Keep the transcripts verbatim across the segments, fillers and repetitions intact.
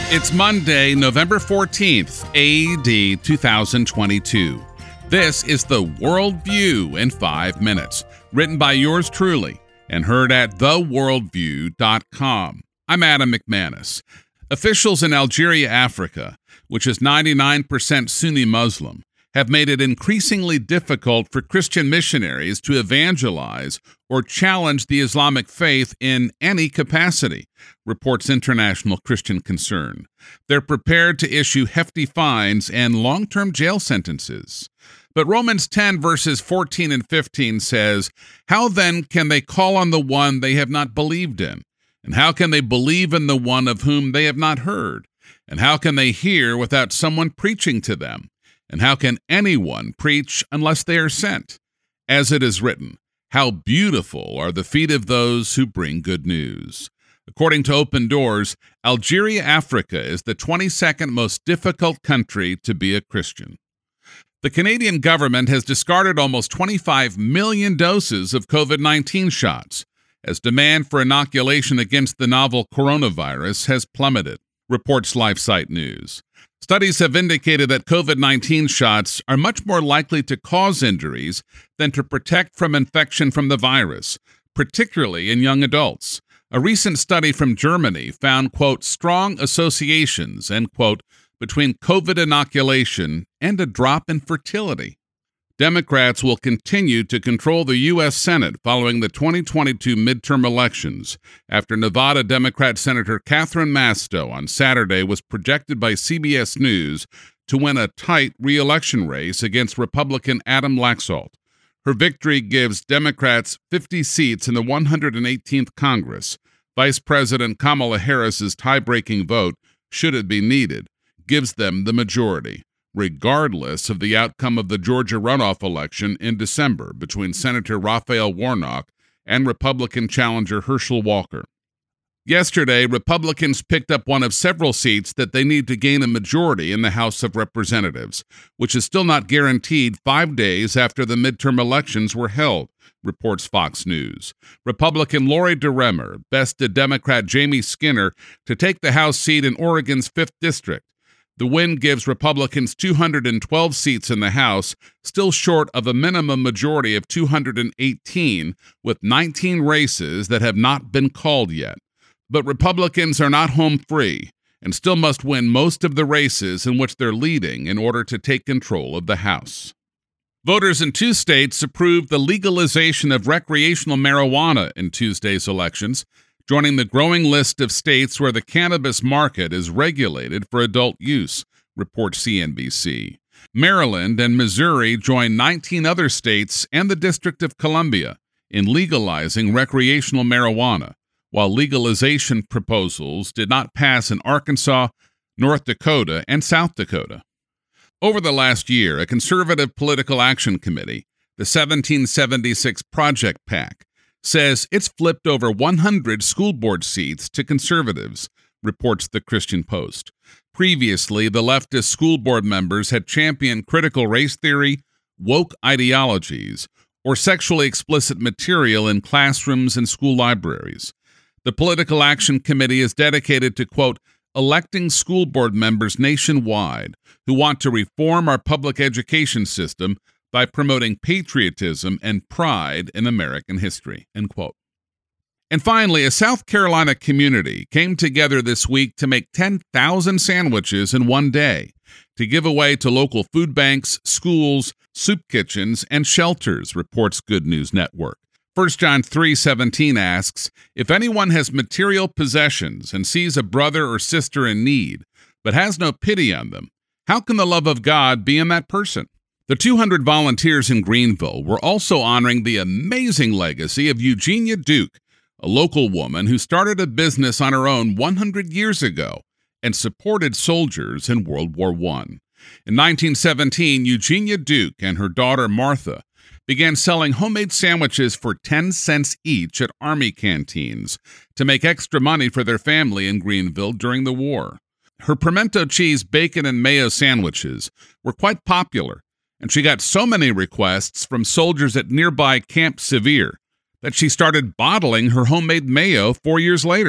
It's Monday, November fourteenth, A D two thousand twenty-two. This is the World View in five minutes, written by yours truly and heard at the worldview dot com. I'm Adam McManus. Officials in Algeria, Africa, which is ninety-nine percent Sunni Muslim, have made it increasingly difficult for Christian missionaries to evangelize or challenge the Islamic faith in any capacity, reports International Christian Concern. They're prepared to issue hefty fines and long-term jail sentences. But Romans ten, verses fourteen and fifteen says, "How then can they call on the one they have not believed in? And how can they believe in the one of whom they have not heard? And how can they hear without someone preaching to them? And how can anyone preach unless they are sent? As it is written, how beautiful are the feet of those who bring good news." According to Open Doors, Algeria, Africa is the twenty-second most difficult country to be a Christian. The Canadian government has discarded almost twenty-five million doses of COVID nineteen shots, as demand for inoculation against the novel coronavirus has plummeted, reports LifeSite News. Studies have indicated that COVID nineteen shots are much more likely to cause injuries than to protect from infection from the virus, particularly in young adults. A recent study from Germany found, quote, strong associations, end quote, between COVID inoculation and a drop in fertility. Democrats will continue to control the U S Senate following the twenty twenty-two midterm elections, after Nevada Democrat Senator Catherine Masto on Saturday was projected by C B S News to win a tight re-election race against Republican Adam Laxalt. Her victory gives Democrats fifty seats in the one hundred eighteenth Congress. Vice President Kamala Harris's tie-breaking vote, should it be needed, gives them the majority, regardless of the outcome of the Georgia runoff election in December between Senator Raphael Warnock and Republican challenger Herschel Walker. Yesterday, Republicans picked up one of several seats that they need to gain a majority in the House of Representatives, which is still not guaranteed five days after the midterm elections were held, reports Fox News. Republican Lori DeRemer bested Democrat Jamie Skinner to take the House seat in Oregon's fifth District. The win gives Republicans two hundred twelve seats in the House, still short of a minimum majority of two hundred eighteen, with nineteen races that have not been called yet. But Republicans are not home free and still must win most of the races in which they're leading in order to take control of the House. Voters in two states approved the legalization of recreational marijuana in Tuesday's elections, joining the growing list of states where the cannabis market is regulated for adult use, reports C N B C. Maryland and Missouri joined nineteen other states and the District of Columbia in legalizing recreational marijuana, while legalization proposals did not pass in Arkansas, North Dakota, and South Dakota. Over the last year, a conservative political action committee, the seventeen seventy-six Project PAC, says it's flipped over one hundred school board seats to conservatives, reports the Christian Post. Previously, the leftist school board members had championed critical race theory, woke ideologies, or sexually explicit material in classrooms and school libraries. The Political Action Committee is dedicated to, quote, electing school board members nationwide who want to reform our public education system by promoting patriotism and pride in American history, end quote. And finally, a South Carolina community came together this week to make ten thousand sandwiches in one day to give away to local food banks, schools, soup kitchens, and shelters, reports Good News Network. First John three seventeen asks, if anyone has material possessions and sees a brother or sister in need, but has no pity on them, how can the love of God be in that person? The two hundred volunteers in Greenville were also honoring the amazing legacy of Eugenia Duke, a local woman who started a business on her own one hundred years ago and supported soldiers in World War One. In nineteen seventeen, Eugenia Duke and her daughter Martha began selling homemade sandwiches for ten cents each at Army canteens to make extra money for their family in Greenville during the war. Her pimento cheese, bacon, and mayo sandwiches were quite popular, and she got so many requests from soldiers at nearby Camp Sevier that she started bottling her homemade mayo four years later.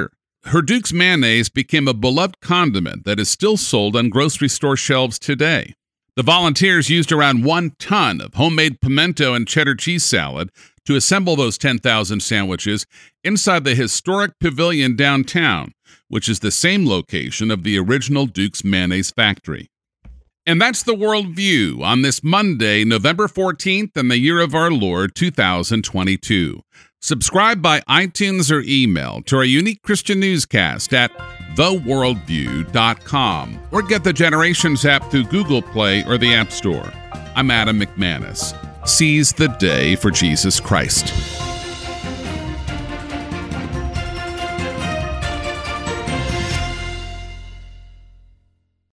her Duke's mayonnaise became a beloved condiment that is still sold on grocery store shelves today. The volunteers used around one ton of homemade pimento and cheddar cheese salad to assemble those ten thousand sandwiches inside the historic pavilion downtown, which is the same location of the original Duke's mayonnaise factory. And that's the World View on this Monday, November fourteenth, in the year of our Lord, two thousand twenty-two. Subscribe by iTunes or email to our unique Christian newscast at the world view dot com or get the Generations app through Google Play or the App Store. I'm Adam McManus. Seize the day for Jesus Christ.